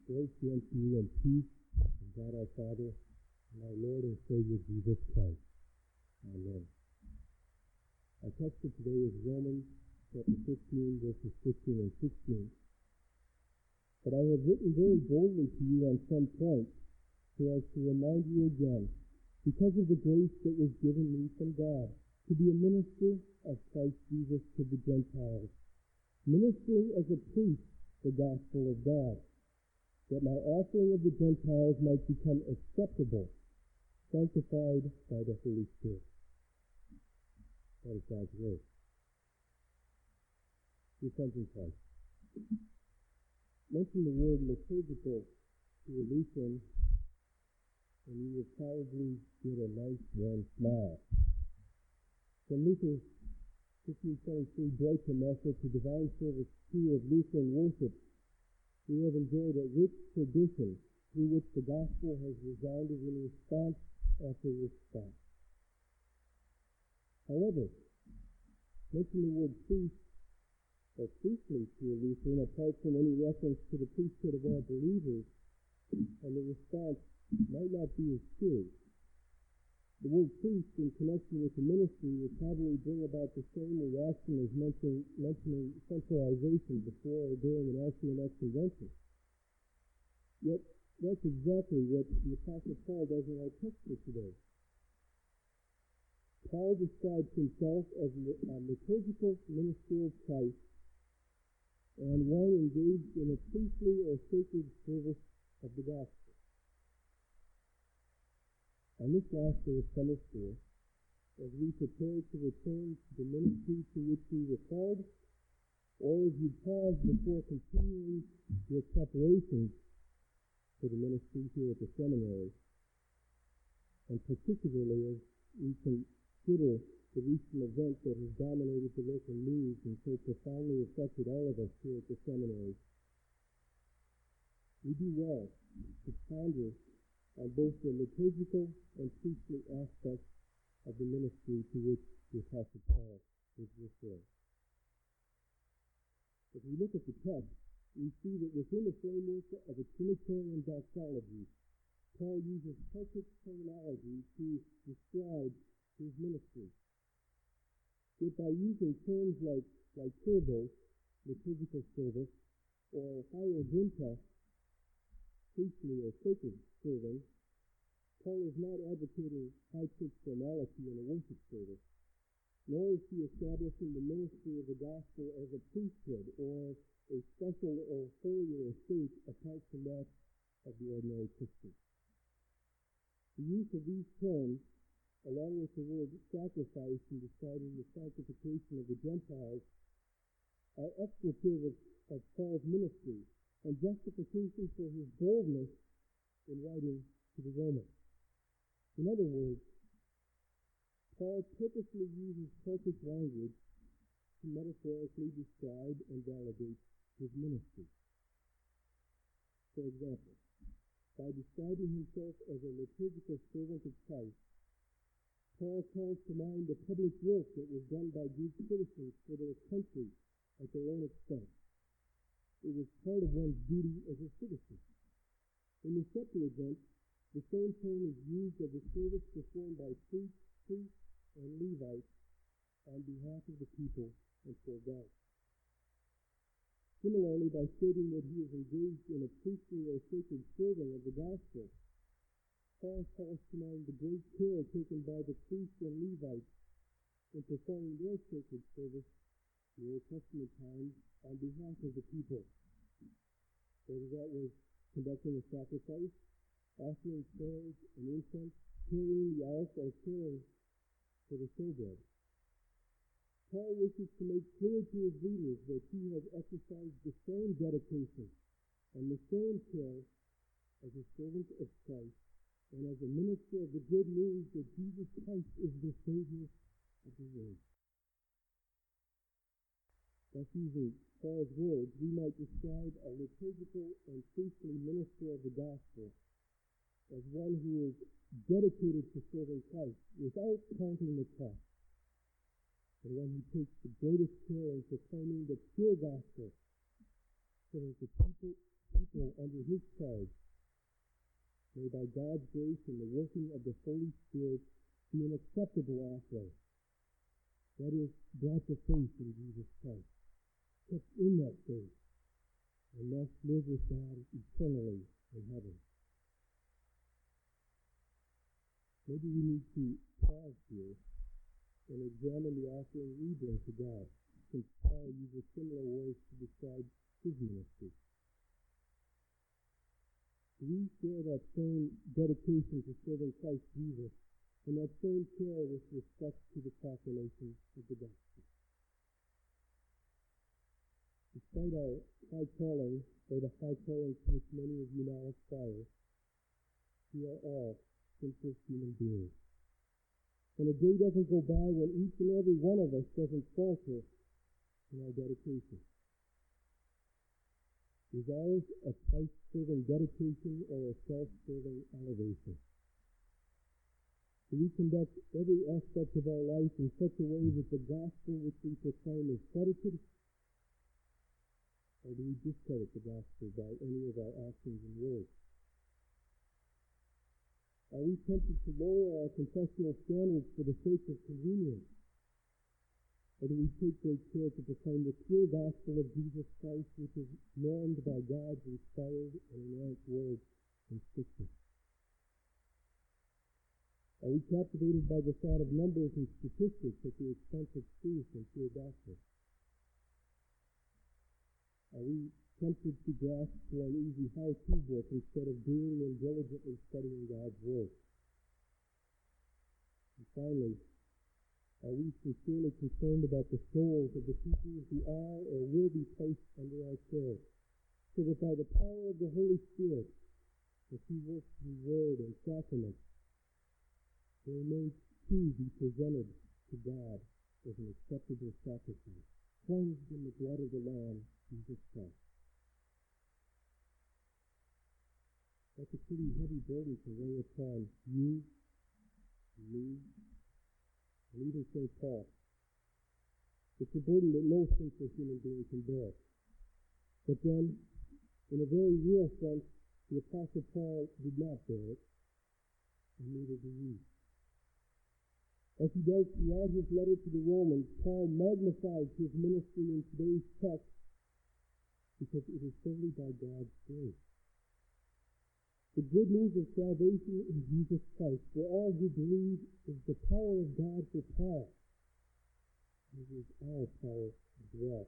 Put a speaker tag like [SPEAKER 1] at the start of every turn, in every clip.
[SPEAKER 1] Grace be unto you and peace from God our Father and our Lord and Savior Jesus Christ. Amen. Our text for today is Romans chapter 15, verses 15 and 16. But I have written very boldly to you on some points, so as to remind you again, because of the grace that was given me from God, to be a minister of Christ Jesus to the Gentiles, ministering as a priest the gospel of God, that my offering of the Gentiles might become acceptable, sanctified by the Holy Spirit. That is God's word. Repentance Christ. Mention the word liturgical to a Lutheran, and you will probably get a nice warm smile. From Luther's 1523 Deutsche Messe to Divine Service 2 of Lutheran worship, we have enjoyed a rich tradition through which the gospel has resounded in response after response. However, mention the word priest or priestly to a Lutheran apart from any reference to the priesthood of all believers, and the response might not be as true. The word priest in connection with the ministry would probably bring about the same reaction as mentioning centralization before or during an Alcuin convention. Yet, that's exactly what the Apostle Paul does in our text for today. Paul describes himself as a liturgical minister of Christ and one engaged in a priestly or sacred service of the gospel. On this last day of summer school, as we prepare to return to the ministry to which we were called, or as you pause before continuing your preparations for the ministry here at the seminary, and particularly as we consider the recent event that has dominated the local news and so profoundly affected all of us here at the seminary, we do well to ponder on both the liturgical and priestly aspects of the ministry to which the Apostle Paul is referring. As we look at the text, we see that within the framework of a Trinitarian doxology, Paul uses Celtic terminology to describe his ministry. Yet by using terms like liturgos, liturgical service, or hierodynta, priestly or sacred serving, Paul is not advocating high-church formality in a worship service, nor is he establishing the ministry of the gospel as a priesthood or a special or holier estate apart from that of the ordinary Christian. The use of these terms, along with the word sacrifice in describing the sanctification of the Gentiles, are expletive of Paul's ministry and justification for his boldness in writing to the Romans. In other words, Paul purposely uses Celtic language to metaphorically describe and validate his ministry. For example, by describing himself as a liturgical servant of Christ, Paul calls to mind the public work that was done by Greek citizens for their country at their own expense. It was part of one's duty as a citizen. In the Septuagint, the same term is used of the service performed by priests and Levites on behalf of the people and for God. Similarly, by stating that he is engaged in a priestly or sacred serving of the gospel, Paul calls to mind the great care taken by the priests and Levites in performing their sacred service in the Old Testament times on behalf of the people. Whether that was conducting a sacrifice, offering prayers and incense, carrying the ark, or caring for the showbread. Paul wishes to make clear to his readers that he has exercised the same dedication and the same care as a servant of Christ and as a minister of the good news that Jesus Christ is the Savior of the world. Thus, using Paul's words, we might describe a liturgical and priestly minister of the gospel as one who is dedicated to serving Christ without counting the cost, and one who takes the greatest care in proclaiming the pure gospel so that the people people under his charge. May by God's grace and the working of the Holy Spirit be an acceptable offering. That is, brought to faith in Jesus Christ, kept in that faith, and thus live with God eternally in heaven. Maybe we need to pause here and examine the offering we bring to God, since Paul uses similar words to describe his ministry. Do we share that same dedication to serving Christ Jesus and that same care with respect to the proclamation of the gospel? Despite our high calling, or the high calling to which many of you now aspire, we are all simple human beings. And a day doesn't go by when each and every one of us doesn't falter in our dedication. Is ours a Christ-serving dedication or a self-serving elevation? Do we conduct every aspect of our life in such a way that the gospel which we proclaim is credited? Or do we discredit the gospel by any of our actions and words? Are we tempted to lower our confessional standards for the sake of convenience? Or do we take great care to proclaim the pure gospel of Jesus Christ, which is normed by God's inspired and inerrant word in Scripture? Are we captivated by the thought of numbers and statistics at the expense of truth and pure doctrine? Are we tempted to grasp for an easy how-to book instead of doing and diligently studying God's Word? And finally, are we sincerely concerned about the souls of the people who are or will be placed under our care, so that by the power of the Holy Spirit, as He works through Word and Sacrament, they may too be presented to God as an acceptable sacrifice, cleansed in the blood of the Lamb, Jesus Christ. That's a pretty heavy burden to lay upon you, me, and even St. Paul. It's a burden that no sinful human being can bear. But then, in a very real sense, the Apostle Paul did not bear it, and neither do we. As he does throughout his letter to the Romans, Paul magnifies his ministry in today's text because it is solely by God's grace. The good news of salvation in Jesus Christ for all who believe is the power of God for Paul. It is our power as well.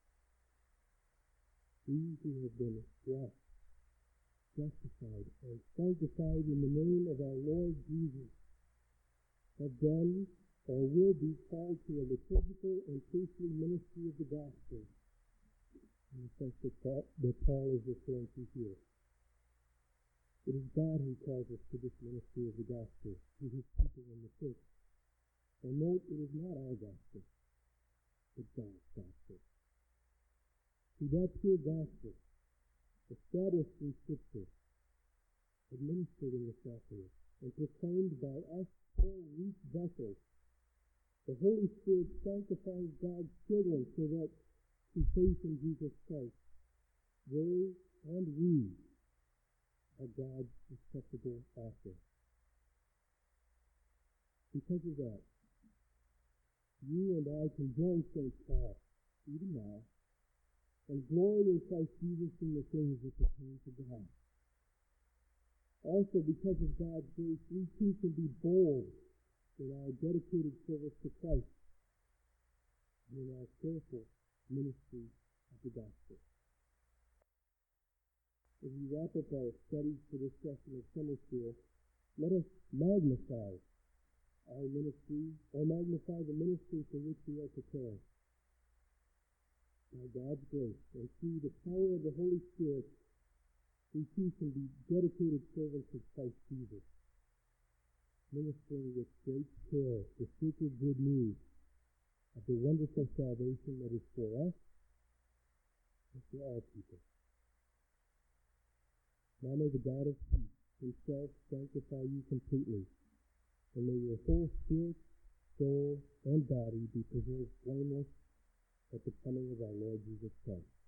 [SPEAKER 1] We who have been washed, justified, and sanctified in the name of our Lord Jesus have done or will be called to a liturgical and priestly ministry of the gospel, in the sense that Paul is referring to here. It is God who calls us to this ministry of the gospel, to his people in the church. And note, it is not our gospel, but God's gospel. To that pure gospel, established in Scripture, administered in the sacrament, and proclaimed by us poor weak vessels, the Holy Spirit sanctifies God's children so that, through faith in Jesus Christ, they and we are God's acceptable offering. Because of that, you and I can join St. Paul, even now, and glory in Christ Jesus in the things that pertain to God. Also, because of God's grace, we too can be bold in our dedicated service to Christ and in our careful ministry of the gospel. As we wrap up our studies for this session of summer school, let us magnify our ministry, or magnify the ministry for which we are prepared. By God's grace, and through the power of the Holy Spirit, we too can be dedicated servants of Christ Jesus, ministering with great care the sacred good news of the wonderful salvation that is for us and for all people. Now may the God of peace himself sanctify you completely, and may your whole spirit, soul, and body be preserved blameless at the coming of our Lord Jesus Christ.